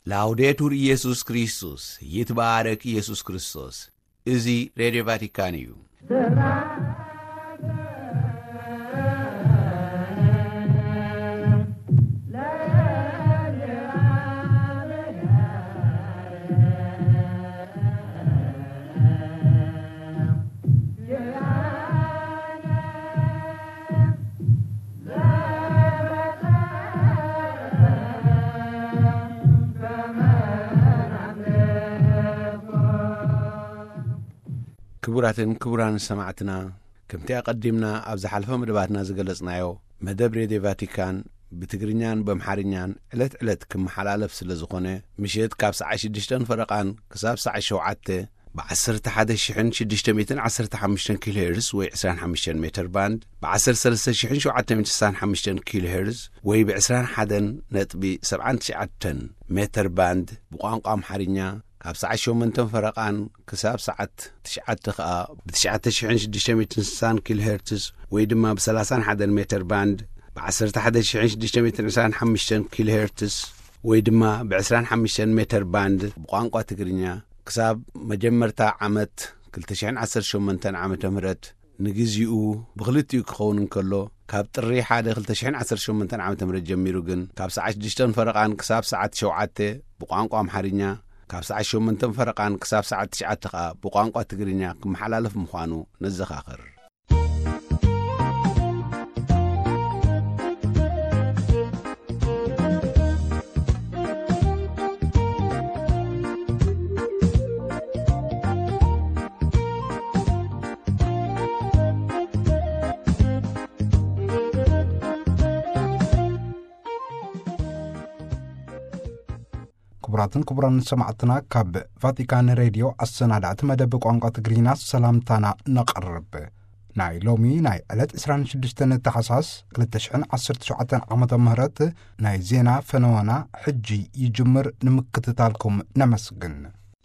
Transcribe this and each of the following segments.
ላውዴቱር ኢየሱስ ክርስቶስ ይትባረክ ኢየሱስ ክርስቶስ። እዚ ሬዲዮ ቫቲካን እዩ። ክቡራን ሰማዕትና ከምቲ ቀዲምና ኣብ ዝሓለፈ መደባትና ዝገለጽናዮ መደብ ሬድዮ ቫቲካን ብትግርኛን በአምሓርኛን ዕለት ክመሓላለፍ ስለ ዝኾነ ምሽት ካብ ሰዓት 6 ፈረቓን ክሳብ ሰዓት 7 ብ11615 ኪሎ ሄርዝ ወይ 25 ሜትር ባንድ ብ13795 ኪሎ ሄርዝ ወይ ብ21.79 ሜትር ባንድ ብቋንቋ አምሓርኛ ካብ ሰዓት 8 ፈረቓን ክሳብ ሰዓት 9 ከዓ ብ9660 ኪሎ ሄርትዝ ወይ ድማ ብ31 ሜትር ባንድ ብ11625 ኪሎ ሄርትዝ ወይ ድማ ብ25 ሜትር ባንድ ብቋንቋ ትግርኛ ክሳብ መጀመርታ ዓመት 2018 ዓመተ ምህረት ንግዚኡ ብኽልቲኡ ክኸውን እንከሎ ካብ ጥሪ 1 2018 ዓመተ ምህረት ጀሚሩ ግን ካብ ሰዓት 6 ፈረቓን ክሳብ ሰዓት 7 ብቋንቋ አምሓርኛ ካብ ሰዓት 8 ፈረቓን ክሳብ ሰዓት 9 ከዓ ብቋንቋ ትግርኛ ክመሓላለፍ ምዃኑ ነዘኻኽር። ክቡራን ሰማዕትና ካብ ቫቲካን ሬድዮ አሰናዳእቲ መደብ ቋንቋ ትግርኛ ሰላምታና ነቐርብ። ናይ ሎሚ ናይ ዕለት 26 ተሓሳስ 2017 ዓመተ ምህረት ናይ ዜና ፈነወና ሕጂ ይጅምር ንምክትታልኩም ነመስግን።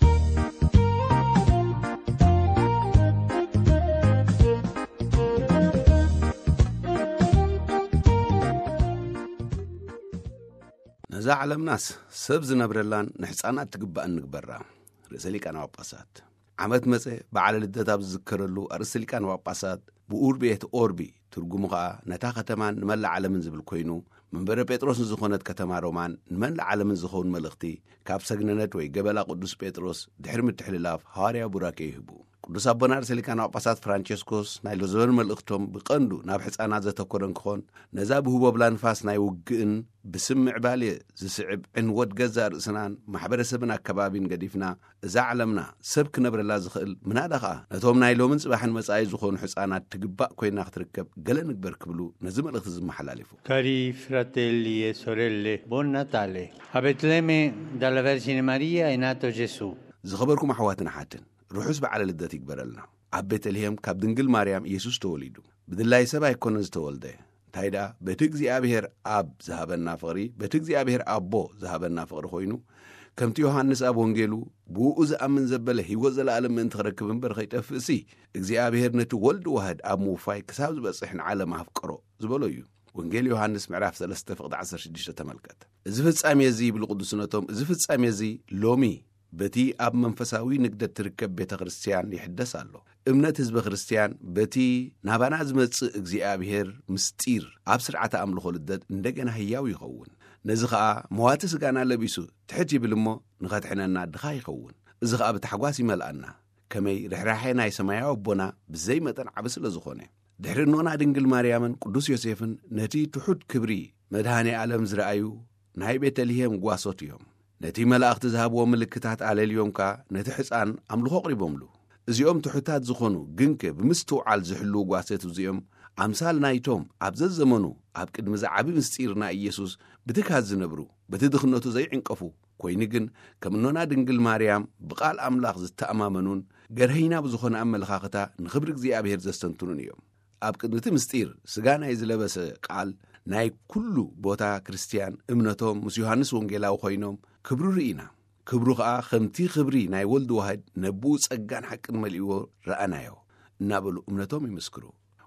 ነዛ ዓለምናስ ሰብ ዝነብረላን ንሕፃናት ትግባእን ንግበራ ርእሰ ሊቃነ ጳጳሳት ዓመት መፀ በዓለ ልደት ኣብ ዝዝከረሉ ኣርእሰ ሊቃነ ጳጳሳት ብኡርቢ ኤት ኦርቢ ትርጉሙ ከዓ ነታ ከተማን ንመላእ ዓለምን ዝብል ኮይኑ መንበረ ጴጥሮስ ዝኾነት ከተማ ሮማን ንመላእ ዓለምን ዝኸውን መልእኽቲ ካብ ሰግነነት ወይ ገበላ ቅዱስ ጴጥሮስ ድሕሪ ምትሕልላፍ ሐዋርያ ቡራኬ ይህቡ። ቅዱስ አቦና ርእሰ ሊቃነ ጳጳሳት ፍራንቸስኮስ ናይ ሎዘበር መልእኽቶም ብቐንዱ ናብ ሕፃናት ዘተኮረን ክኾን ነዛ ብህቦ ብላ ንፋስ ናይ ውግእን ብስም ምዕባልየ ዝስዕብ ዕንወት ገዛ ርእስናን ማሕበረሰብን ኣከባቢን ገዲፍና እዛ ዓለምና ሰብ ክነብረላ ዝኽእል ምናዳ ከዓ ነቶም ናይ ሎምን ጽባሕን መጻኢ ዝኾኑ ሕፃናት ትግባእ ኮይና ክትርከብ ገለ ንግበር ክብሉ ነዚ መልእኽቲ ዝመሓላሊፉ። ካሪ ፍራቴሊ e sorelle buon natale a Betlemme dalla Vergine Maria è nato Gesù። ዝኸበርኩም ኣሕዋትና ሓትን ርሑስ በዓለ ልደት ይግበረልና። ኣብ ቤተልሔም ካብ ድንግል ማርያም ኢየሱስ ተወሊዱ ብድላይ ሰብ ኣይኮነን ዝተወልደ እንታይ ደኣ በቲ እግዚኣብሔር ኣብ ዝሃበና ፍቕሪ በቲ እግዚኣብሔር ኣቦ ዝሃበና ፍቕሪ ኮይኑ ከምቲ ዮሐንስ ኣብ ወንጌሉ ብኡ ዝኣምን ዘበለ ህይወት ዘለዓለም ምእንቲ ክረክብ እምበር ከይጠፍእሲ እግዚኣብሔር ነቲ ወልዲ ዋህድ ኣብ ምውፋይ ክሳብ ዝበፅሕ ንዓለም ኣፍቅሮ ዝበሎ እዩ። ወንጌል ዮሐንስ ምዕራፍ 3:16 ተመልከት። እዚ ፍጻሜ እዚ ይብሉ ቅዱስነቶም እዚ ፍጻሜ እዚ ሎሚ በቲ ኣብ መንፈሳዊ ንግደት ትርከብ ቤተ ክርስቲያን ይሕደስ ኣሎ። እምነት ህዝቢ ክርስቲያን በቲ ናባና ዝመጽእ እግዚኣብሔር ምስጢር ኣብ ስርዓተ ኣምልኾ ልደት እንደገና ህያው ይኸውን። ነዚ ከዓ መዋቲ ስጋና ለቢሱ ትሕት ይብል እሞ ንኸትሕነና ድኻ ይኸውን። እዚ ከዓ ብታሕጓስ ይመልአና ከመይ ርሕራሐ ናይ ሰማያዊ ኣቦና ብዘይ መጠን ዓብ ስለ ዝኾነ ድሕሪ ኖና ድንግል ማርያምን ቅዱስ ዮሴፍን ነቲ ትሑት ክብሪ መድሃኔ ዓለም ዝረአዩ ናይ ቤተልሔም ጓሶት እዮም። ነቲ መላእኽቲ ዝሃብዎ ምልክታት ኣለልዮም ከዓ ነቲ ሕፃን ኣምልኾ ቕሪቦምሉ። እዚኦም ትሑታት ዝኾኑ ግንከ ብምስትውዓል ዝሕልው ጓሶት እዚኦም ኣምሳል ናይቶም ኣብ ዘዘመኑ ኣብ ቅድሚ ዝዓቢ ምስጢርና ኢየሱስ ብትካት ዝነብሩ በቲ ድኽነቱ ዘይዕንቀፉ ኮይኑ ግን ከም ኖና ድንግል ማርያም ብቓል ኣምላኽ ዝተኣማመኑን ገርሂና ብዝኾነ ኣመለኻኽታ ንኽብሪ እግዚኣብሔር ዘስተንትኑን እዮም። ኣብ ቅድሚቲ ምስጢር ስጋ ናይ ዝለበሰ ቃል ናይ ኩሉ ቦታ ክርስቲያን እምነቶም ምስ ዮሐንስ ወንጌላዊ ኮይኖም ክብሩ ርኢና። ክብሩ ከዓ ከምቲ ክብሪ ናይ ወልዲ ዋህድ ነብኡ ጸጋን ሓቅን መሊእዎ ረአናዮ እናበሉ እምነቶም ይምስክሩ።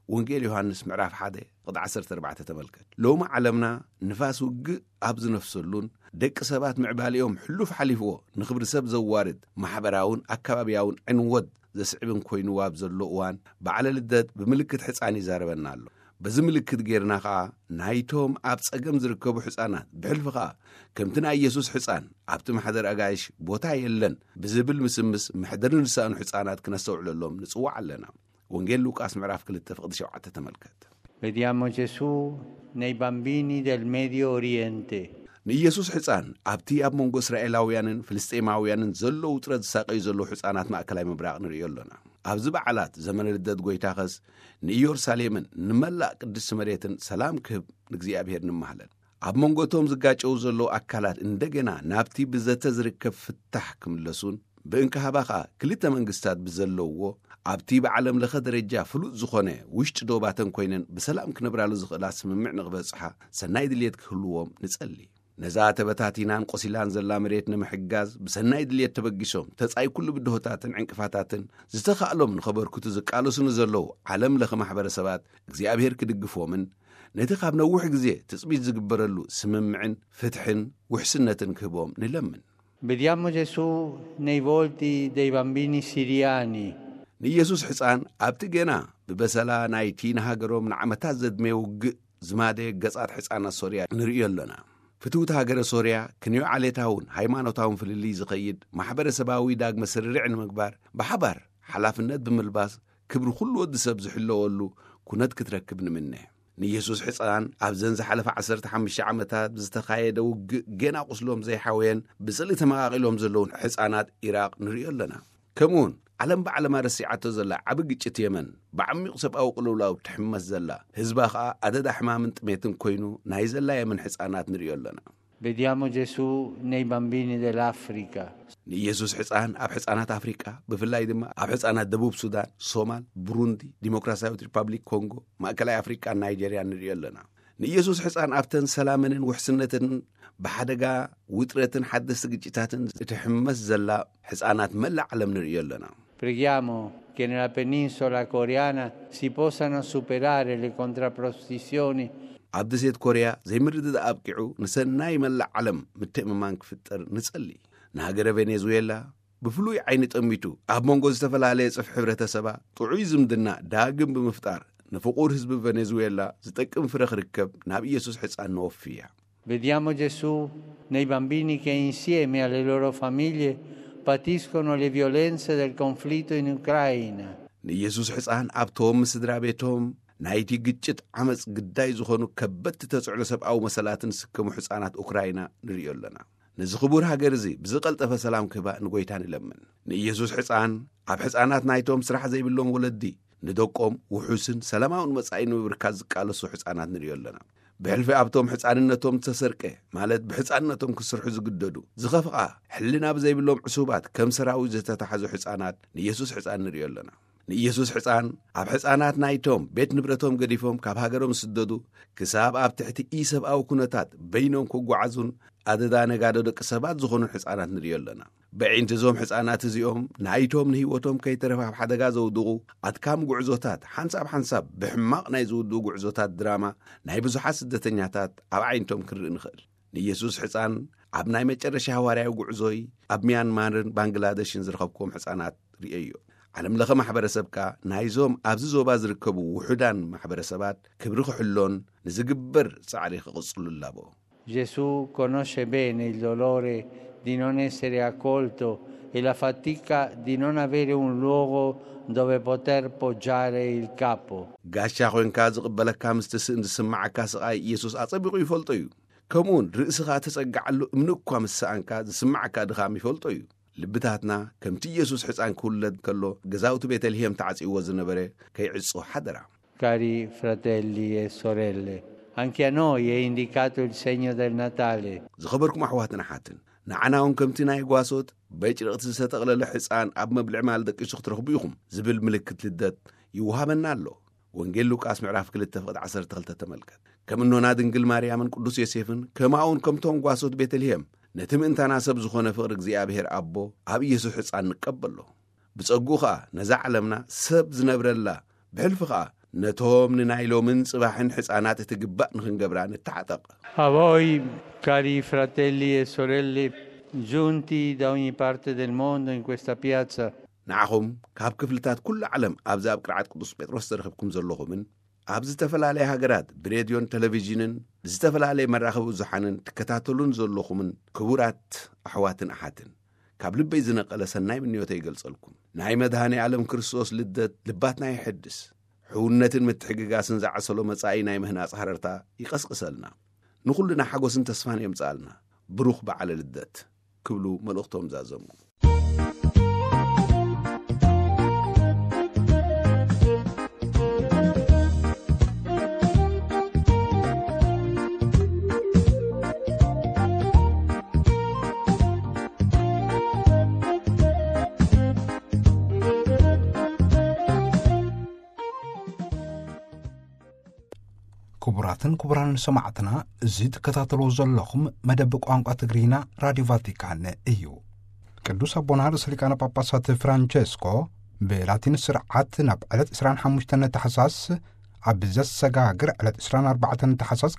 ወንጌል ዮሐንስ ምዕራፍ 1 ቁጥሪ 14 ተመልከት። ሎማ ዓለምና ንፋስ ውግእ ኣብ ዝነፍሰሉን ደቂ ሰባት ምዕባልኦም ሕሉፍ ሓሊፍዎ ንኽብሪ ሰብ ዘዋርድ ማሕበራውን ኣካባቢያውን ዕንወት ዘስዕብን ኮይኑ ዋብ ዘሎ እዋን በዓለ ልደት ብምልክት ሕፃን ይዛረበና ኣሎ። በዚ ምልክት ጌርና ከዓ ናይቶም ኣብ ጸገም ዝርከቡ ሕፃናት ብሕልፊ ከዓ ከምቲ ናይ ኢየሱስ ሕፃን ኣብቲ ማሕደር ኣጋይሽ ቦታ የለን ብዝብል ምስምስ ምሕደር ንሳኑ ሕፃናት ክነስተውዕለሎም ንጽዋዕ ኣለና። ወንጌል ሉቃስ ምዕራፍ 2:7 ተመልከት። Vediamo Gesù nei bambini del Medio Oriente. ንኢየሱስ ሕፃን ኣብቲ ኣብ መንጎ እስራኤላውያንን ፍልስጤማውያንን ዘሎ ውጥረት ዝሳቀዩ ዘሎ ሕፃናት ማእከላይ ምብራቕ ንሪኦ ኣለና። ኣብዚ በዓላት ዘመነ ልደት ጐይታኸስ ንኢየሩሳሌምን ንመላእ ቅድስቲ መሬትን ሰላም ክህብ ንእግዚአብሔር ንማህለን። ኣብ መንጎቶም ዝጋጨው ዘሎ ኣካላት እንደገና ናብቲ ብዘተ ዝርከብ ፍታሕ ክምለሱን ብእንካሃባ ከዓ ክልተ መንግስታት ብዘለውዎ ኣብቲ ብዓለም ለኸ ደረጃ ፍሉጥ ዝኾነ ውሽጢ ዶባተን ኮይነን ብሰላም ክነብራሉ ዝኽእላ ስምምዕ ንኽበጽሓ ሰናይ ድልየት ክህልዎም ንጸሊ። ነዛ ተበታቲናን ቆሲላን ዘላ መሬት ንምሕጋዝ ብሰናይ ድልየት ተበጊሶም ተጻይ ኩሉ ብድሆታትን ዕንቅፋታትን ዝተኻእሎም ንኸበርክቱ ዝቃለሱን ዘለዉ ዓለም ለኸ ማሕበረሰባት እግዚኣብሔር ክድግፎምን ነቲ ካብ ነዊሕ ግዜ ትጽቢት ዝግበረሉ ስምምዕን ፍትሕን ውሕስነትን ክህቦም ንለምን። Vediamo Gesù nei volti dei bambini siriani. ንኢየሱስ ሕፃን ኣብቲ ገና ብበሰላ ናይቲ ንሃገሮም ንዓመታት ዘድሜ ውግእ ዝማደ ገጻት ሕፃናት ሶርያ ንሪኦ ኣለና። ፍትውቲ ሃገረ ሶርያ ክንዮ ዓሌታውን ሃይማኖታውን ፍልልይ ዝኸይድ ማሕበረሰባዊ ዳግመ ስርርዕ ንምግባር ብሓባር ሓላፍነት ብምልባስ ክብሪ ኩሉ ወዲ ሰብ ዝሕለወሉ ኩነት ክትረክብ ንምነ። ንኢየሱስ ሕፃን ኣብ ዘን ዝሓለፈ 15 ዓመታት ብዝተኻየደ ውግእ ገና ቁስሎም ዘይሓወየን ብጽሊ ተመቓቒሎም ዘለውን ሕፃናት ኢራቅ ንሪኦ ኣለና። ከምኡውን ዓለም ብዓለማ ረሲዓቶ ዘላ ዓብ ግጭት የመን ብዓሚቕ ሰብኣዊ ቅልውላው ትሕመስ ዘላ ህዝባ ከዓ ኣደዳ ሕማምን ጥሜትን ኮይኑ ናይ ዘላ የመን ሕፃናት ንሪኦ ኣለና። Vediamo Gesù nei bambini dell'Africa. ንኢየሱስ ሕፃን ኣብ ሕፃናት ኣፍሪቃ ብፍላይ ድማ ኣብ ሕፃናት ደቡብ ሱዳን፣ ሶማል፣ ቡሩንዲ፣ ዲሞክራሲያዊት ሪፐብሊክ ኮንጎ፣ ማእከላይ ኣፍሪቃ፣ ናይጀርያ ንሪኦ ኣለና። ንኢየሱስ ሕፃን ኣብተን ሰላምንን ውሕስነትን ብሓደጋ ውጥረትን ሓደስቲ ግጭታትን እትሕመስ ዘላ ሕፃናት መላእ ዓለም ንሪኦ ኣለና። Preghiamo che nella penisola coreana si possano superare le contrapposizioni. ኣብ ደሴት ኮርያ ዘይምርድዳ ኣብቂዑ ንሰናይ መላእ ዓለም ምትእምማን ክፍጠር ንጸሊ። ንሃገረ ቬኔዙዌላ ብፍሉይ ዓይኒ ጠሚቱ ኣብ መንጎ ዝተፈላለየ ጽፍ ሕብረተሰባ ጥዑይ ዝምድና ዳግም ብምፍጣር ንፍቑር ህዝቢ ቬኔዙዌላ ዝጠቅም ፍረ ክርከብ ናብ ኢየሱስ ሕፃን ንወፍያ። Vediamo Gesù nei bambini che insieme alle loro famiglie patiscono le violenze del conflitto in Ucraina. ንኢየሱስ ሕፃን ኣብቶም ስድራ ቤቶም ናይቲ ግጭት ዓመፅ ግዳይ ዝኾኑ ከበድቲ ተጽዕኖ ሰብኣዊ መሰላትን ዝስከሙ ሕፃናት ኡክራይና ንሪኦ ኣለና። ነዚ ክቡር ሃገር እዚ ብዝቐልጠፈ ሰላም ክህባ ንጐይታ ንለምን። ንኢየሱስ ሕፃን ኣብ ሕፃናት ናይቶም ስራሕ ዘይብሎም ወለዲ ንደቆም ውሑስን ሰላማውን መጻኢ ንምብርካት ዝቃለሱ ሕፃናት ንሪኦ ኣለና። ብሕልፊ ኣብቶም ሕፃንነቶም ተሰርቀ ማለት ብሕፃንነቶም ክስርሑ ዝግደዱ ዝኸፍቓ ሕልና ብዘይብሎም ዕሱባት ከም ሰራዊት ዝተታሓዙ ሕፃናት ንኢየሱስ ሕፃን ንሪኦ ኣለና። ንኢየሱስ ሕፃን ኣብ ሕፃናት ናይቶም ቤት ንብረቶም ገዲፎም ካብ ሃገሮም ስደዱ ክሳብ ኣብ ትሕቲ ኢሰብኣዊ ኩነታት በይኖም ክጓዓዙን ኣደዳ ነጋዶ ደቂ ሰባት ዝኾኑ ሕፃናት ንሪኦ ኣለና። ብዒንቲ እዞም ሕፃናት እዚኦም ናይቶም ንህይወቶም ከይተረፈ ኣብ ሓደጋ ዘውድቑ ኣትካም ጉዕዞታት ሓንሳብ ሓንሳብ ብሕማቕ ናይ ዝውድኡ ጉዕዞታት ድራማ ናይ ብዙሓት ስደተኛታት ኣብ ዓይነቶም ክንርኢ ንኽእል። ንኢየሱስ ሕፃን ኣብ ናይ መጨረሻ ሃዋርያዊ ጉዕዞይ ኣብ ሚያንማርን ባንግላዴሽን ዝረኸብክዎም ሕፃናት ርእዮ። ዓለም ለኸ ማሕበረሰብካ ናይዞም ኣብዚ ዞባ ዝርከቡ ውሑዳን ማሕበረሰባት ክብሪ ክሕሎን ንዝግበር ጻዕሪ ክቕጽሉ ኣለዎ። Gesù conosce bene il dolore di non essere accolto e la fatica di non avere un luogo dove poter poggiare il capo. ጋሻ ኾንካ ዝቕበለካ ምስ ትስእን ዝስማዓካ ስቓይ ኢየሱስ ኣጸቢቑ ይፈልጦ እዩ። ከምኡውን ርእስኻ ተጸጋዓሉ እምኒ እኳ ምስ ሰኣንካ ዝስማዓካ ድኻም ይፈልጦ እዩ። ልብታትና ከምቲ ኢየሱስ ሕፃን ክውለድ ከሎ ገዛውቲ ቤተልሔም ተዓጺዎ ዝነበረ ከይዕጹ ሓደራ። Cari fratelli e sorelle, anche a noi è indicato il segno del Natale. ዝኸበርኩም ኣሕዋትና ሓትን ንዓናውን ከምቲ ናይ ጓሶት በጭርቕቲ ዝተጠቕለለ ሕፃን ኣብ መብልዕ ማል ደቂሱ ክትረኽቡ ኢኹም ዝብል ምልክት ልደት ይውሃበና ኣሎ። ወንጌል ሉቃስ ምዕራፍ 2:12 ተመልከት። ከም እኖና ድንግል ማርያምን ቅዱስ ዮሴፍን ከማውን ከምቶም ጓሶት ቤተልሔም ነቲ ምእንታና ሰብ ዝኾነ ፍቕሪ እግዚኣብሔር ኣቦ ኣብ ኢየሱስ ሕፃን ንቀበሎ። ብጸጉኡ ከዓ ነዛ ዓለምና ሰብ ዝነብረላ ብሕልፊ ከዓ ነቶም ንናይሎምን ጽባሕን ሕፃናት እትግባእ ንኽንገብራ ንተዓጠቕ። A voi, cari fratelli e sorelle, giunti da ogni parte del mondo in questa piazza, ንዓኹም ካብ ክፍልታት ኩሉ ዓለም ኣብዚ ኣብ ቅርዓት ቅዱስ ጴጥሮስ ዝረኸብኩም ዘለኹምን ኣብ ዝተፈላለየ ሃገራት ብሬድዮን ቴሌቪዥንን ዝተፈላለየ መራኸቢ ብዙሓንን ትከታተሉን ዘለኹምን ክቡራት ኣሕዋትን ኣሓትን ካብ ልበይ ዝነቐለ ሰናይ ምንዮተ ይገልጸልኩም። ናይ መድሃኒ ዓለም ክርስቶስ ልደት ልባትና ይሕድስ፣ ሕውነትን ምትሕግጋስን ዝዓሰሎ መጻኢ ናይ ምህናጽ ሓረርታ ይቐስቅሰልና፣ ንኹሉና ሓጎስን ተስፋን የምጽኣልና። ብሩኽ በዓለ ልደት ክብሉ መልእኽቶም ዛዘሙ። ክቡራትን ክቡራን ሰማዕትና እዚ ትከታተሉ ዘለኹም መደብ ቋንቋ ትግሪና ራዲዮ ቫቲካን እዩ። ቅዱስ አቦና ርእሰ ሊቃነ ጳጳሳት ፍራንቼስኮ ብላቲን ስርዓት ናብ ዕለት 25 ታሕሳስ ኣብ ዘሰጋግር ዕለት 24 ታሕሳስ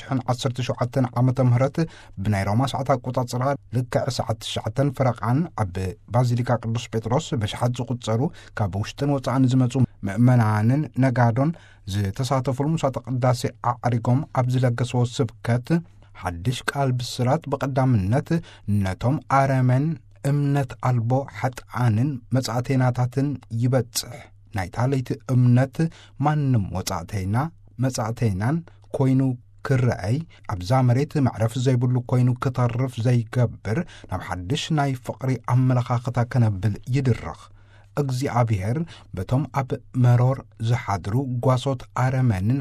2017 ዓመተ ምህረት ብናይ ሮማ ሰዓት ኣቆጻጽራ ልክዕ ሰዓት 9 ፈረቓን ኣብ ባዚሊካ ቅዱስ ጴጥሮስ በሽሓት ዝቝጸሩ ካብ ውሽጥን ወፃእን ዝመጹ ምእመናንን ነጋዶን ዝተሳተፈሉ ምሳተ ቅዳሴ ኣዕሪጎም ኣብ ዝለገስዎ ስብከት ሓድሽ ቃል ብስራት በቐዳምነት ነቶም ኣረመን እምነት ኣልቦ ሓጥኣንን መጻእተናታትን ይበጽሕ። ናይታ ለይቲ እምነት ማንም ወጻእተይና መጻእተይናን ኮይኑ ክረአይ ኣብዛ መሬት መዕረፍ ዘይብሉ ኮይኑ ክተርፍ ዘይገብር ናብ ሓድሽ ናይ ፍቕሪ ኣመለኻኽታ ከነብል ይድረኽ። እግዚአብሔር በቶም ኣብ መሮር ዝሓድሩ ጓሶት ኣረመንን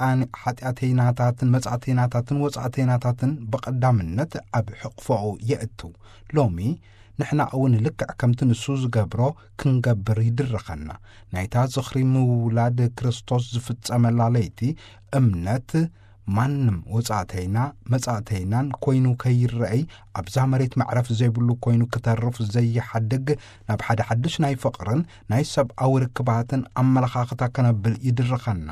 ሓጢአተይናታትን መጻእተይናታትን ወጻእተይናታትን በቐዳምነት ኣብ ሕቕፎኡ የእቱ። ሎሚ ንሕና እውን ልክዕ ከምቲ ንሱ ዝገብሮ ክንገብር ይድረኸና። ናይታ ዝኽሪ ምውላድ ክርስቶስ ዝፍጸመላ ለይቲ እምነት ማንም ወጻእተይና መጻእተይናን ኮይኑ ከይረአይ ኣብዛ መሬት መዕረፍ ዘይብሉ ኮይኑ ክተርፍ ዘይሓድግ ናብ ሓደ ሓድሽ ናይ ፍቕርን ናይ ሰብኣዊ ርክባትን ኣመለኻኽታ ከነብል ይድረኸና።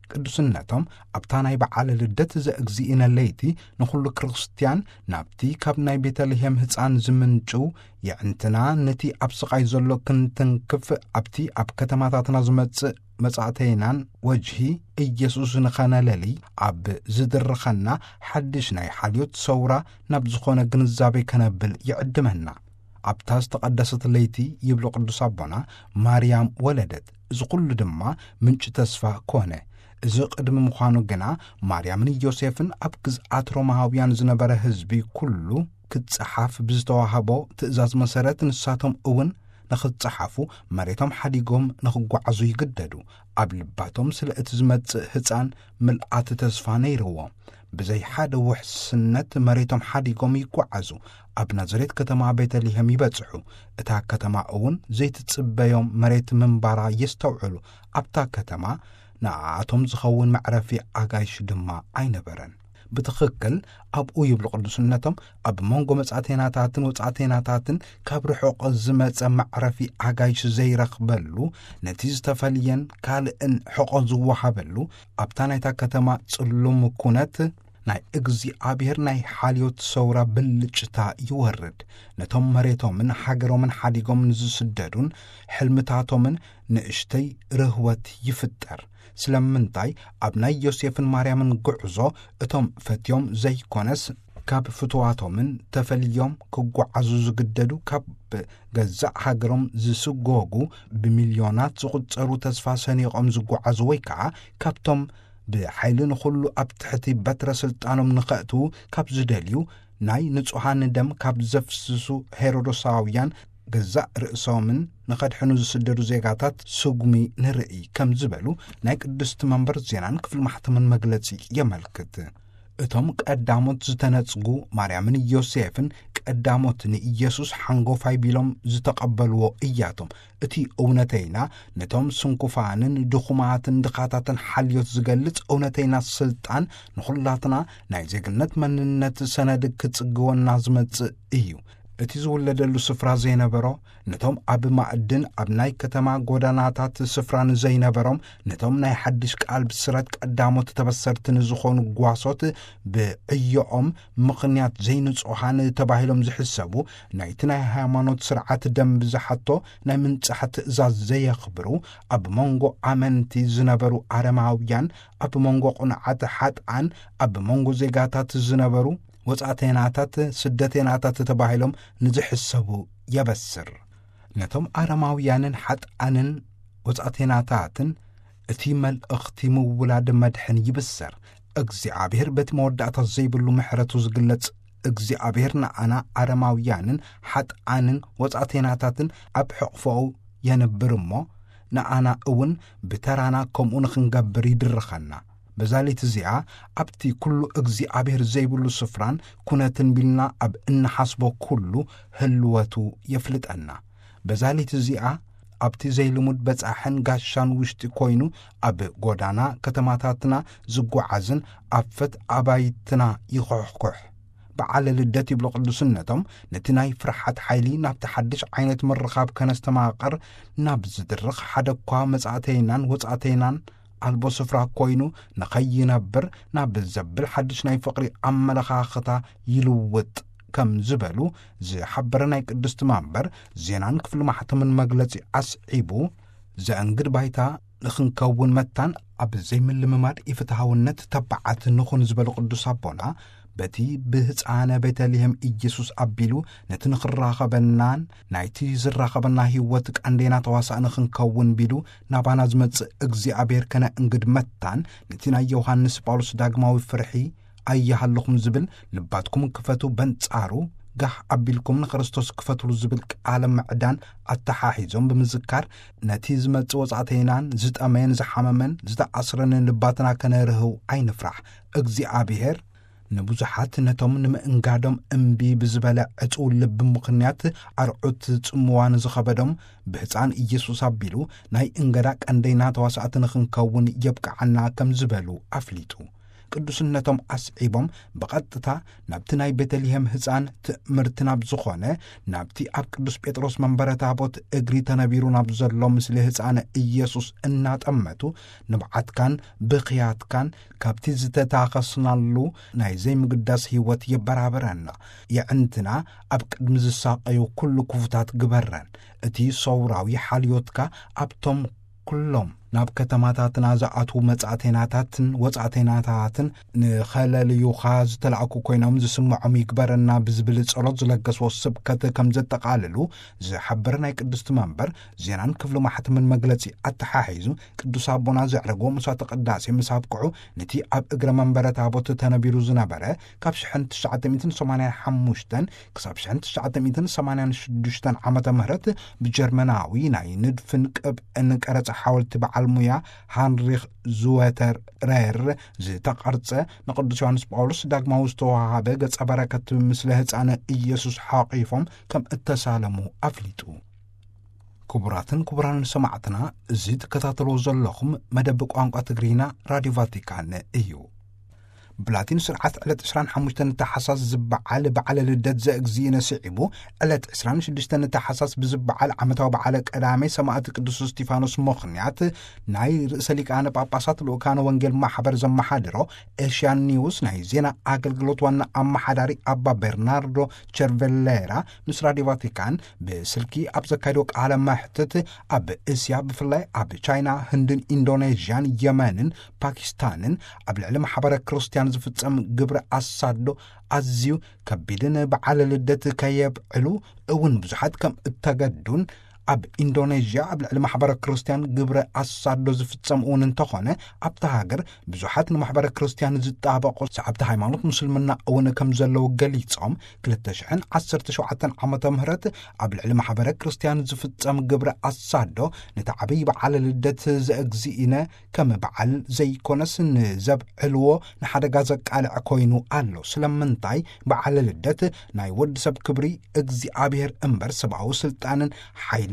ቅዱስነቶም ኣብታ ናይ በዓለ ልደት ዘእግዚእነ ለይቲ ንኹሉ ክርስቲያን ናብቲ ካብ ናይ ቤተልሔም ሕፃን ዝምንጩ የዕንትና ነቲ ኣብ ስቓይ ዘሎ ክንትንክፍ ኣብቲ ኣብ ከተማታትና ዝመጽእ መጻእተይናን ወጅሂ ኢየሱስ ንኸነለሊ ኣብ ዝድርኸና ሓድሽ ናይ ሓልዮት ሰውራ ናብ ዝኾነ ግንዛቤ ከነብል ይዕድመና። ኣብታ ዝተቐደሰት ለይቲ ይብሉ ቅዱስ ኣቦና ማርያም ወለደት፣ እዚ ኩሉ ድማ ምንጭ ተስፋ ኮነ። እዚ ቅድሚ ምዃኑ ግና ማርያምን ዮሴፍን ኣብ ግዝኣት ሮማውያን ዝነበረ ህዝቢ ኩሉ ክትጽሓፍ ብዝተዋህቦ ትእዛዝ መሰረት ንሳቶም እውን ንኽጽሓፉ መሬቶም ሓዲጎም ንኽጓዓዙ ይግደዱ። ኣብ ልባቶም ስለ እቲ ዝመጽእ ሕፃን ምልኣት ተስፋ ነይርዎም። ብዘይ ሓደ ውሕስነት መሬቶም ሓዲጎም ይጓዓዙ። ኣብ ናዝሬት ከተማ ቤተልሔም ይበጽሑ። እታ ከተማ እውን ዘይትጽበዮም መሬት ምንባራ የስተውዕሉ። ኣብታ ከተማ ንኣቶም ዝኸውን መዕረፊ ኣጋይሽ ድማ ኣይነበረን። ብትኽክል ኣብኡ ይብሉ ቅዱስነቶም ኣብ መንጎ መጻእተናታትን ወጻእተናታትን ካብ ርሑቕ ዝመጸ መዕረፊ ኣጋይሽ ዘይረኽበሉ ነቲ ዝተፈልየን ካልእን ሕቖ ዝወሃበሉ ኣብታ ናይታ ከተማ ጽሉም ኩነት ናይ እግዚአብሔር ናይ ሓልዮት ሰውራ ብልጭታ ይወርድ። ነቶም መሬቶምን ሃገሮምን ሓዲጎም ንዝስደዱን ሕልምታቶምን ንእሽተይ ርህወት ይፍጠር። ስለምንታይ ኣብ ናይ ዮሴፍን ማርያምን ጉዕዞ እቶም ፈትዮም ዘይኮነስ ካብ ፍትዋቶምን ተፈልዮም ክጓዓዙ ዝግደዱ ካብ ገዛእ ሃገሮም ዝስጎጉ ብሚልዮናት ዝቝጸሩ ተስፋ ሰኒቖም ዝጓዓዙ ወይ ከዓ ካብቶም ብሓይሊ ንኹሉ ኣብ ትሕቲ በትረ ሥልጣኖም ንኸእትዉ ካብ ዝደልዩ ናይ ንጹሓን ደም ካብ ዘፍስሱ ሄሮዶሳውያን ገዛእ ርእሶምን ንኸድሕኑ ዝስደዱ ዜጋታት ስጉሚ ንርኢ ከም ዝበሉ ናይ ቅድስቲ መንበር ዜናን ክፍል ማሕተምን መግለጺ የመልክት። እቶም ቀዳሞት ዝተነጽጉ ማርያምን ዮሴፍን ቀዳሞት ንኢየሱስ ሓንጎፋይ ቢሎም ዝተቐበልዎ እያቶም። እቲ እውነተይና ነቶም ስንኩፋንን ድኹማትን ድኻታትን ሓልዮት ዝገልጽ እውነተይና ስልጣን ንኹላትና ናይ ዜግነት መንነት ሰነድ ክጽግወና ዝመጽእ እዩ። እቲ ዝውለደሉ ስፍራ ዘይነበሮ ነቶም ኣብ ማዕድን ኣብ ናይ ከተማ ጎዳናታት ስፍራን ዘይነበሮም ነቶም ናይ ሓድሽ ቃል ብስራት ቀዳሞት ተበሰርትን ዝኾኑ ጓሶት ብዕዮኦም ምኽንያት ዘይንጹሓን ተባሂሎም ዝሕሰቡ ናይቲ ናይ ሃይማኖት ስርዓት ደንቢ ዝሓቶ ናይ ምንጻሕ ትእዛዝ ዘየኽብሩ ኣብ መንጎ ኣመንቲ ዝነበሩ ኣረማውያን ኣብ መንጎ ቁንዓት ሓጥኣን ኣብ መንጎ ዜጋታት ዝነበሩ ወጻእተናታት ስደተናታት ተባሂሎም ንዝሕሰቡ የበስር ነቶም ኣረማውያንን ሓጥኣንን ወጻእተናታትን እቲ መልእኽቲ ምውላድ መድሕን ይብሰር እግዚአብሔር በቲ መወዳእታ ዘይብሉ ምሕረቱ ዝግለጽ እግዚአብሔር ንኣና ኣረማውያንን ሓጥኣንን ወጻእተናታትን ኣብ ሕቕፎኡ የነብር እሞ ንኣና እውን ብተራና ከምኡ ንኽንገብር ይድርኸና በዛሊት እዚኣ ኣብቲ ኩሉ እግዚአብሔር ዘይብሉ ስፍራን ኩነትን ቢልና ኣብ እንሓስቦ ኩሉ ህልወቱ የፍልጠና በዛሊት እዚኣ ኣብቲ ዘይልሙድ በጻሕን ጋሻን ውሽጢ ኮይኑ ኣብ ጎዳና ከተማታትና ዝጓዓዝን ኣፈት ኣባይትና ይኾሕኮሕ በዓለ ልደት ይብሎ ቅዱስነቶም ነቲ ናይ ፍርሓት ሓይሊ ናብቲ ሓድሽ ዓይነት ምርኻብ ከነስተማቐር ናብ ዝድርኽ ሓደ እኳ መጻእተይናን ወጻእተይናን ኣልቦ ስፍራ ኮይኑ ንኸይነብር ናብ ዘብል ሓድሽ ናይ ፍቕሪ ኣመለኻኽታ ይልውጥ ከም ዝበሉ ዝሓበረ ናይ ቅድስቲ ማንበር ዜናን ክፍሊ ማሕተምን መግለጺ ኣስዒቡ ዘእንግድ ባይታ ንኽንከውን መታን ኣብ ዘይምልምማድ ኢፍትሃውነት ተባዓት ንኹን ዝበሉ ቅዱስ ኣቦና በቲ ብህፃነ ቤተልሔም ኢየሱስ ኣቢሉ ነቲ ንኽራኸበናን ናይቲ ዝራኸበና ህይወት ቀንዴና ተዋሳእ ንኽንከውን ቢሉ ናባና ዝመጽእ እግዚአብሔር ከነ እንግድ መታን ነቲ ናይ ዮሐንስ ጳውሎስ ዳግማዊ ፍርሒ ኣያሃለኹም ዝብል ልባትኩም ክፈቱ በንጻሩ ጋሕ ኣቢልኩም ንክርስቶስ ክፈትሉ ዝብል ቃለ ምዕዳን ኣተሓሒዞም ብምዝካር ነቲ ዝመጽእ ወጻእተይናን ዝጠመየን ዝሓመመን ዝተኣስረንን ልባትና ከነርህው ኣይንፍራሕ እግዚአብሔር ንብዙሓት ነቶም ንምእንጋዶም እምቢ ብዝበለ ዕጹው ልቢ ምኽንያት ኣርዑት ጽምዋን ዝኸበዶም ብህፃን ኢየሱስ ኣቢሉ ናይ እንገዳ ቀንደይና ተዋሳእቲ ንኽንከውን የብቅዓና ከም ዝበሉ ኣፍሊጡ ቅዱስነቶም ኣስዒቦም ብቐጥታ ናብቲ ናይ ቤተልሔም ህፃን ትእምርቲ ናብ ዝኾነ ናብቲ ኣብ ቅዱስ ጴጥሮስ መንበረ ታቦት እግሪ ተነቢሩ ናብ ዘሎ ምስሊ ህፃነ ኢየሱስ እናጠመቱ ንብዓትካን ብኽያትካን ካብቲ ዝተታኸስናሉ ናይ ዘይምግዳስ ህይወት የበራበረና የዕንትና ኣብ ቅድሚ ዝሳቀዩ ኩሉ ክፉታት ግበረን እቲ ሰውራዊ ሓልዮትካ ኣብቶም ኩሎም ናብ ከተማታትና ዝኣትዉ መጻእተናታትን ወጻእተናታትን ንኸለልዩኻ ዝተለኣኩ ኮይኖም ዝስምዖም ይግበረና ብዝብል ጸሎት ዝለገስዎ ስብከት ከም ዘጠቓልሉ ዝሓበረ ናይ ቅድስቲ መንበር ዜናን ክፍሊ ማሕተምን መግለጺ ኣተሓሒዙ ቅዱስ ኣቦና ዘዕረግዎ ምሳተ ቅዳሴ ምስ ኣብቅዑ ነቲ ኣብ እግረ መንበረ ታቦት ተነቢሩ ዝነበረ ካብ 1985 ክሳብ 1986 ዓመተ ምህረት ብጀርመናዊ ናይ ንድፍን ቅብዕን ቀረጻ ሓወልቲ በዓል ሙያ ሃንሪኽ ዙዌተር ሬር ዝተቐርጸ ንቅዱስ ዮሐንስ ጳውሎስ ዳግማዊ ዝተዋሃበ ገጸ በረከት ምስሊ ህፃነ ኢየሱስ ሓቂፎም ከም እተሳለሙ ኣፍሊጡ ክቡራትን ክቡራን ሰማዕትና እዚ ትከታተልዎ ዘለኹም መደብ ቋንቋ ትግሪና ራድዮ ቫቲካን እዩ بلاتين سرعة علت إسران حموشتن تحساس زبعال بعال لدد زأجزين سعبو علت إسران شدشتن تحساس بزبعال عمتو بعالك أدامي سماعت قدس ستيفانوس مخنيات ناي رساليك أنا باباسات لو كانوا وانجل محبر زم محادرو إيشيان نيوس ناي زينا آقل قلوت وانا أم محاداري أبا برناردو تشيرفيليرا نسرا دي فاتيكان بسلكي أبزا كايدوك على محتت أب إسيا بفلاي أب تشاينا هندن إندونيسيان يمنن باكستانن أب العلم حبر كريستيان ዝፍጸም ግብረ ኣሳዶ ኣዝዩ ከቢድን በዓለ ልደት ከየብዕሉ እውን ብዙሓት ከም እተገዱን ኣብ ኢንዶኔዥያ ኣብ ልዕሊ ማሕበረ ክርስቲያን ግብረ ኣሳዶ ዝፍጸም እውን እንተኾነ ኣብታ ሃገር ብዙሓት ንማሕበረ ክርስቲያን ዝጣበቑ ሰዓብቲ ሃይማኖት ሙስልምና እውን ከም ዘለዉ ገሊፆም 2017 ዓመተ ምህረት ኣብ ልዕሊ ማሕበረ ክርስቲያን ዝፍጸም ግብረ ኣሳዶ ነቲ ዓብይ በዓለ ልደት ዘእግዚእነ ከም በዓል ዘይኮነስ ንዘብዕልዎ ንሓደጋ ዘቃልዕ ኮይኑ ኣሎ ስለምንታይ በዓለ ልደት ናይ ወዲ ሰብ ክብሪ እግዚኣብሔር እምበር ሰብኣዊ ስልጣንን ሓይልን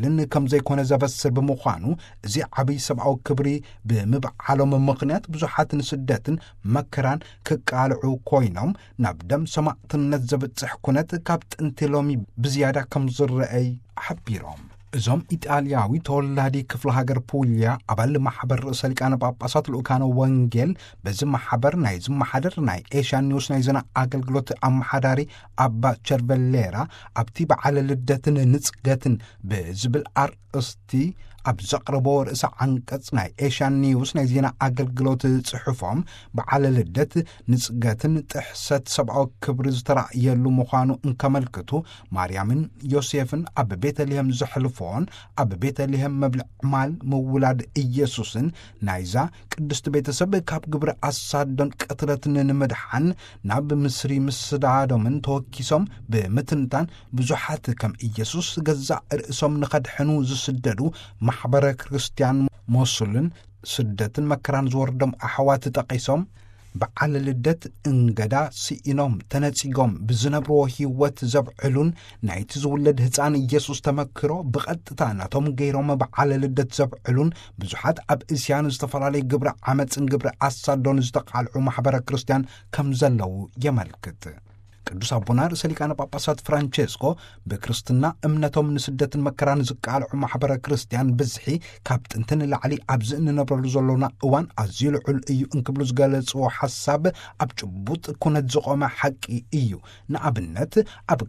ምብዓልን ከም ዘይኮነ ዘበስር ብምዃኑ እዚ ዓብይ ሰብኣዊ ክብሪ ብምብዓሎም ምኽንያት ብዙሓት ንስደትን መከራን ክቃልዑ ኮይኖም ናብ ደም ሰማዕትነት ዘብፅሕ ኩነት ካብ ጥንቲ ሎሚ ብዝያዳ ከም ዝረአይ ሓቢሮም እዞም ኢጣልያዊ ተወላዲ ክፍለ ሃገር ፑልያ ኣባል ማሕበር ርእሰ ሊቃነ ጳጳሳት ልኡካነ ወንጌል በዚ ማሕበር ናይ ዝመሓደር ናይ ኤሽያ ኒውስ ናይ ዜና ኣገልግሎት ኣመሓዳሪ ኣባ ቸርቨሌራ ኣብቲ በዓለ ልደትን ንጽገትን ብዝብል ኣርእስቲ ኣብ ዘቕረቦ ርእሰ ዓንቀጽ ናይ ኤሽያ ኒውስ ናይ ዜና ኣገልግሎት ጽሑፎም በዓለ ልደት ንጽገትን ጥሕሰት ሰብኣዊ ክብሪ ዝተራእየሉ ምዃኑ እንከመልክቱ ማርያምን ዮሴፍን ኣብ ቤተልሔም ዘሕልፎን ኣብ ቤተልሔም መብልዕ ማል ምውላድ ኢየሱስን ናይዛ ቅድስቲ ቤተሰብ ካብ ግብሪ ኣሳዶን ቅትለትን ንምድሓን ናብ ምስሪ ምስዳዶምን ተወኪሶም ብምትንታን ብዙሓት ከም ኢየሱስ ገዛእ ርእሶም ንኸድሕኑ ዝስደዱ ማሕበረ ክርስቲያን ሞሱልን ስደትን መከራን ዝወርዶም ኣሕዋት ጠቂሶም በዓለ ልደት እንገዳ ስኢኖም ተነጺጎም ብዝነብርዎ ህይወት ዘብዕሉን ናይቲ ዝውለድ ህፃን ኢየሱስ ተመክሮ ብቐጥታ ናቶም ገይሮም በዓለ ልደት ዘብዕሉን ብዙሓት ኣብ እስያን ዝተፈላለዩ ግብሪ ዓመፅን ግብሪ ኣሳዶን ዝተቃልዑ ማሕበረ ክርስቲያን ከም ዘለው የመልክት ቅዱስ አቡና ርእሰ ሊቃነ ጳጳሳት ፍራንቼስኮ በክርስትና እምነቶም ንስደትን መከራን ዝቃልዑ ማሕበረ ክርስቲያን ብዝሒ ካብ ጥንትን ላዕሊ ኣብዚ እንነብረሉ ዘሎና እዋን ኣዝዩ ልዑል እዩ እንክብሉ ዝገለጽዎ ሓሳብ ኣብ ጭቡጥ ኩነት ዝቆመ ሓቂ እዩ ንኣብነት ኣብ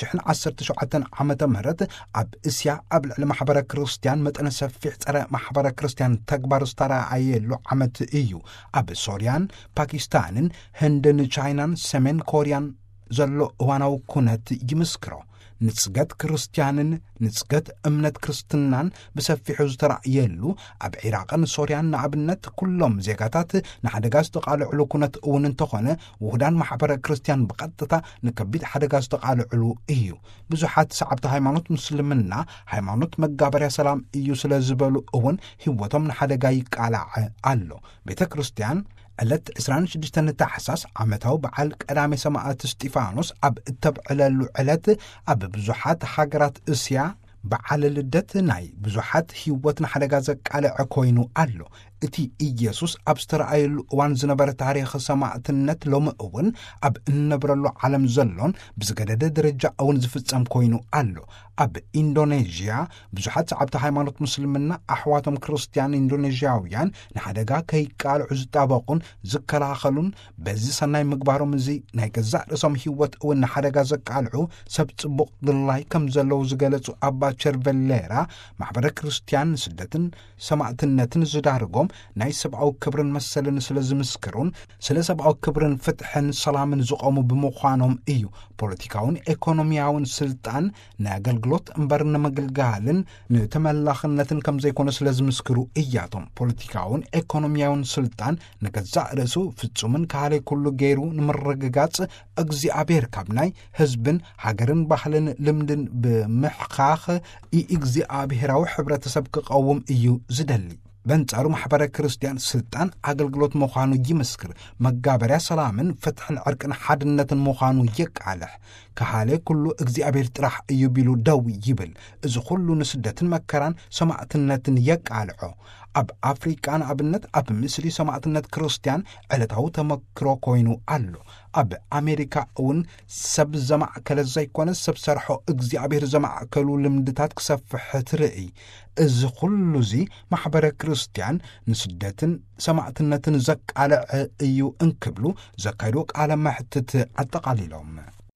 2017 ዓመተ ምህረት ኣብ እስያ ኣብ ልዕሊ ማሕበረ ክርስቲያን መጠነ ሰፊሕ ፀረ ማሕበረ ክርስቲያን ተግባር ዝተረኣየሉ ዓመት እዩ ኣብ ሶርያን ፓኪስታንን ህንድን ቻይናን ሰሜን ኮርያን ዘሎ እዋናዊ ኩነት ይምስክሮ ንጽገት ክርስቲያንን ንጽገት እምነት ክርስትናን ብሰፊሑ ዝተራእየሉ ኣብ ኢራቅን ሶርያን ንኣብነት ኩሎም ዜጋታት ንሓደጋ ዝተቃልዕሉ ኩነት እውን እንተኾነ ውህዳን ማሕበረ ክርስቲያን ብቐጥታ ንከቢድ ሓደጋ ዝተቃልዕሉ እዩ ብዙሓት ሰዓብቲ ሃይማኖት ምስልምና ሃይማኖት መጋበርያ ሰላም እዩ ስለ ዝበሉ እውን ህይወቶም ንሓደጋ ይቃላዕ ኣሎ ቤተ ክርስቲያን ዕለት 26 ታሕሳስ ዓመታዊ በዓል ቀዳሜ ሰማዕት እስጢፋኖስ ኣብ እተብዕለሉ ዕለት ኣብ ብዙሓት ሃገራት እስያ በዓለ ልደት ናይ ብዙሓት ህይወት ንሓደጋ ዘቃልዐ ኮይኑ ኣሎ እቲ ኢየሱስ ኣብ ዝተረኣየሉ እዋን ዝነበረ ታሪኽ ሰማዕትነት ሎሚ እውን ኣብ እንነብረሉ ዓለም ዘሎን ብዝገደደ ደረጃ እውን ዝፍጸም ኮይኑ ኣሎ ኣብ ኢንዶኔዥያ ብዙሓት ሰዓብቲ ሃይማኖት ምስልምና ኣሕዋቶም ክርስቲያን ኢንዶኔዥያውያን ንሓደጋ ከይቃልዑ ዝጣበቁን ዝከላኸሉን በዚ ሰናይ ምግባሮም እዚ ናይ ገዛእ ርእሶም ህይወት እውን ንሓደጋ ዘቃልዑ ሰብ ጽቡቕ ድላይ ከም ዘለዉ ዝገለጹ ኣባ ቸርቨሌራ ማሕበረ ክርስቲያን ስደትን ሰማዕትነትን ዝዳርጎም ናይ ሰብኣዊ ክብርን መሰልን ስለ ዝምስክሩን ስለ ሰብኣዊ ክብርን ፍትሕን ሰላምን ዝቆሙ ብምዃኖም እዩ ፖለቲካውን ኢኮኖሚያውን ስልጣን ንኣገልግሎት እምበር ንምግልጋልን ንተመላኽነትን ከም ዘይኮነ ስለ ዝምስክሩ እያቶም ፖለቲካውን ኢኮኖሚያውን ስልጣን ንገዛእ ርእሱ ፍጹምን ካህለይ ኩሉ ገይሩ ንምርግጋጽ እግዚኣብሔር ካብ ናይ ህዝብን ሃገርን ባህልን ልምድን ብምሕኻኽ እግዚኣብሔራዊ ሕብረተሰብ ክቐውም እዩ ዝደሊ በንጻሩ ማሕበረ ክርስቲያን ስልጣን ኣገልግሎት ምዃኑ ይምስክር መጋበርያ ሰላምን ፍትሕን ዕርቅን ሓድነትን ምዃኑ የቃልሕ ካህለይ ኩሉ እግዚኣብሔር ጥራሕ እዩ ቢሉ ደው ይብል እዚ ኩሉ ንስደትን መከራን ሰማዕትነትን የቃልዖ ኣብ ኣፍሪቃ ንኣብነት ኣብ ምስሪ ሰማዕትነት ክርስቲያን ዕለታዊ ተመክሮ ኮይኑ ኣሎ ኣብ ኣሜሪካ እውን ሰብ ዘማዕከለ ዘይኮነ ሰብ ሰርሖ እግዚኣብሔር ዘማዕከሉ ልምድታት ክሰፍሕ ትርኢ እዚ ኩሉ እዚ ማሕበረ ክርስቲያን ንስደትን ሰማዕትነትን ዘቃልዕ እዩ እንክብሉ ዘካይዶ ቃለ መሕትት ኣጠቃሊሎም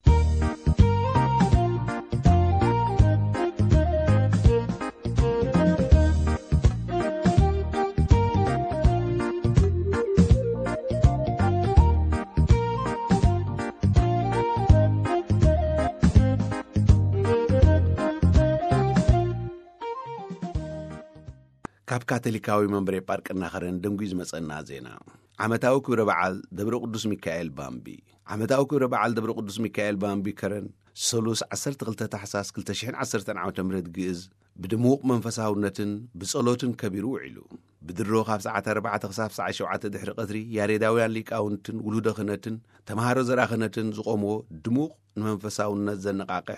ካብ ካቶሊካዊ መንበረ ጳርቅና ኸረን ደንጉይ ዝመጸና ዜና ዓመታዊ ክብረ በዓል ደብረ ቅዱስ ሚካኤል ባምቢ ዓመታዊ ክብረ በዓል ደብረ ቅዱስ ሚካኤል ባምቢ ከረን ሰሉስ 12 ታሕሳስ 2010 ዓ.ም ግዕዝ بدموق منفساونتن بصلوتن كبير وعلو بدرو خاب ساعة 4 خساف ساعة 7 دحر قدري ياريداويان ليقاونتن ولود خنتن تمهارو زراخنتن زقومو دموق منفساونت زنقاقح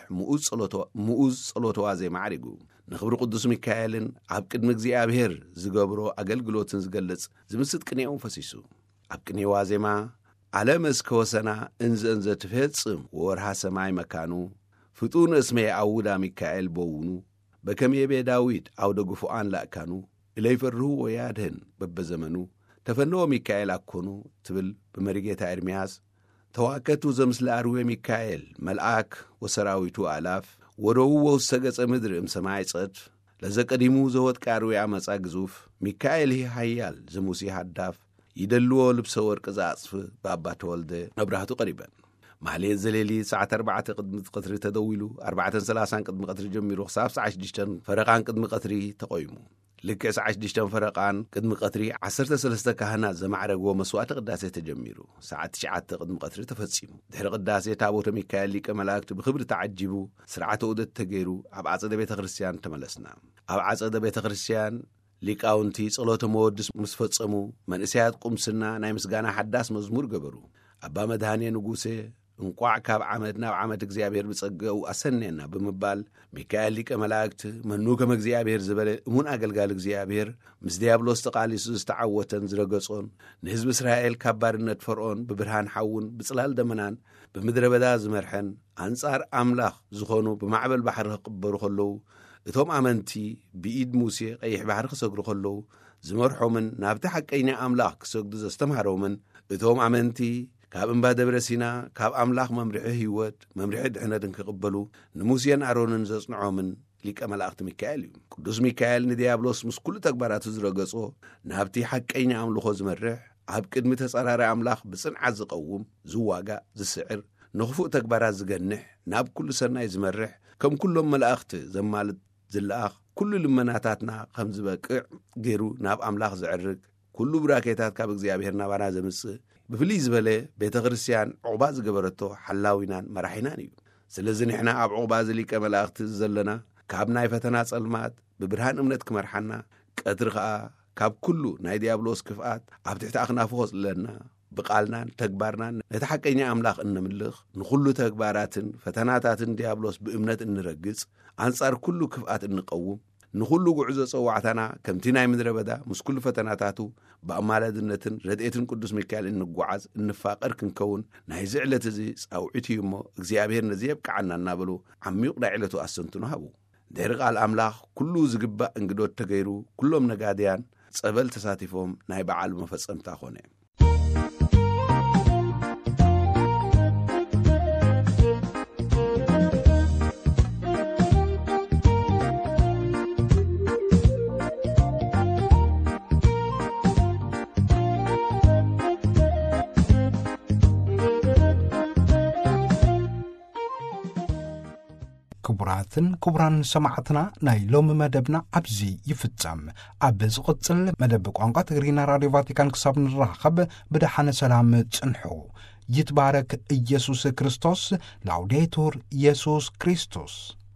مؤوز صلوتو زي معرغو نخبر قدوس ميكائيلن عب قدم እግዚአብሔር ዝገብሮ አገልግሎትን ዝገልጽ ዝምስጥ ቅኔው ፈሲሱ አብ ቅኔው ዋዜማ ዓለም እስከወሰና እንዘ ትፈጽም ወርሃ ሰማይ መካኑ ፍጡን እስሜ አውዳ ሚካኤል በውኑ በከመየ ዳዊት አውደ ጉፉአን ላካኑ ኢለይፈሩ ወያድህን በበዘመኑ ተፈነወ ሚካኤል አኮኑ ትብል በመሪጌታ ኤርምያስ ተዋከቱ ዘምስለ አርዌ ሚካኤል መልአክ ወሰራዊቱ አላፍ ወደው ወሰገጸ ምድር ሰማይ ጸድ ለዘቀዲሙ ዘወት ቃርዌ አመጻ ግዙፍ ሚካኤል ኃያል ዘሙሲ ሐዳፍ ይደልዎ ልብሰ ወርቅ ዛጽፍ በአባተ ወልደ አብራህቱ ቀሪበን ማህሌ ዘሌሊ ሰዓት 4 ቅድም ቀትሪ ተደውሉ 4:30 ቅድም ቀትሪ ጀሚሩ خሳፍ ሰዓት 6 ፈረቃን ቅድም ቀትሪ ተቆይሙ ልክ ሰዓት 6 ፈረቃን ቅድም ቀትሪ 13 ካህናት ዘማዕረግዎ መስዋዕት ቅዳሴ ተጀሚሩ ሰዓት 9 ቅድም ቀትሪ ተፈጺሙ ድሕሪ ቅዳሴ ታቦተ ሚካኤል ሊቀ መላእክት ብክብሪ ተዓጅቡ ስርዓተ ዑደት ተገይሩ ኣብ ዓጸደ ቤተ ክርስቲያን ተመለስና ኣብ ዓጸደ ቤተ ክርስቲያን ሊቃውንቲ ጸሎተ መወድስ ምስፈጸሙ መንእስያት ቁምስና ናይ ምስጋና ሓዳስ መዝሙር ገበሩ አባ መድኃኔ ንጉሴ እንቋዕ ካብ ዓመት ናብ ዓመት እግዚአብሔር ብጸገው አሰነና በመባል ሚካኤል ሊቀ መላእክት መኑ ከም እግዚአብሔር ዝበለ እሙን አገልጋል እግዚአብሔር ምስ ዲያብሎስ ተቃሊሱ ዝተዓወተን ዝረገጾን ንህዝብ እስራኤል ካብ ባርነት ፈርዖን ብብርሃን ሓውን ብጽላል ደመናን በምድረ በዳ ዝመርሐን አንጻር አምላኽ ዝኾኑ በማዕበል ባሕር ክቅበሩ ከለው እቶም አመንቲ ብኢድ ሙሴ ቀይሕ ባሕር ክሰግሩ ከለው ዝመርሖምን ናብቲ ሐቀኛ አምላኽ ክሰግዱ ዘስተምሃሮምን እቶም አመንቲ ካብ እምባ ደብረ ሲና ካብ አምላኽ መምርሒ ህይወት መምርሒ ድሕነትን ክቅበሉ ንሙሴን አሮንን ዘጽንዖምን ሊቀ መላእክት ሚካኤል እዩ ቅዱስ ሚካኤል ንዲያብሎስ ምስ ኩሉ ተግባራቱ ዝረገጾ ናብቲ ሐቀኛ አምልኾ ዝመርሕ ኣብ ቅድሚ ተጸራሪ አምላኽ ብጽንዓት ዝቀውም ዝዋጋ ዝስዕር ንኽፉእ ተግባራት ዝገንሕ ናብ ኩሉ ሰናይ ዝመርሕ ከም ኩሎም መላእክት ዘማልጥ ዝለኣኽ ኩሉ ልመናታትና ከም ዝበቅዕ ገይሩ ናብ አምላኽ ዝዕርግ ኩሉ ብራኬታት ካብ እግዚአብሔር ናባና ዘምጽእ ብፍልይ ዝበለ ቤተ ክርስቲያን ዕቁባ ዝገበረቶ ሓላዊናን መራሒናን እዩ ስለዚ ንሕና ኣብ ዕቁባ ሊቀ መላእክት ዘለና ካብ ናይ ፈተና ጸልማት ብብርሃን እምነት ክመርሓና ቀትሪ ከዓ ካብ ኩሉ ናይ ዲያብሎስ ክፍኣት ኣብ ትሕቲ ኣኽናፉ ኸጽለና ብቃልናን ተግባርናን ነቲ ሐቀኛ አምላኽ እንምልኽ ንኹሉ ተግባራትን ፈተናታትን ዲያብሎስ ብእምነት እንረግጽ አንጻር ኩሉ ክፍኣት እንቀውም ንኹሉ ጉዕዞ ጸዋዕታና ከምቲ ናይ ምድረ በዳ ምስ ኩሉ ፈተናታቱ በአማላድነትን ረድኤትን ቅዱስ ሚካኤል እንጓዓዝ እንፋቀር ክንከውን ናይ ዝዕለት እዚ ጻውዒት እዩ እሞ እግዚአብሔር ነዚ የብቃዓና እናበሉ ዓሚቕ ናይ ዕለቱ ኣሰንትኑ ሃቡ ድሕሪ ቃል አምላኽ ኩሉ ዝግባእ እንግዶት ተገይሩ ኩሎም ነጋድያን ጸበል ተሳቲፎም ናይ በዓል መፈጸምታ ኾነ ክቡራን ሰማዕትና ናይ ሎሚ መደብና ኣብዚ ይፍጸም ኣብ ዝቕጽል መደብ ቋንቋ ትግርኛ ራድዮ ቫቲካን ክሳብ ንራኸብ ብድሓነ ሰላም ጽንሑ ይትባረክ ኢየሱስ ክርስቶስ ላውዴቱር ኢየሱስ ክርስቶስ